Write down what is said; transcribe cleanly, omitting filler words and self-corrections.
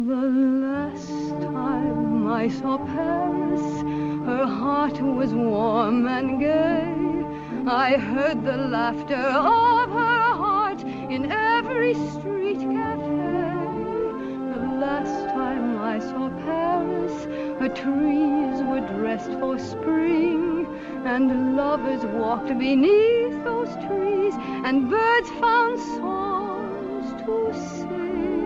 The last time I saw Paris, her heart was warm and gay. I heard the laughter of her heart in every street cafe. The last time I saw Paris, her trees were dressed for spring, and lovers walked beneath those trees, and birds found songs to sing.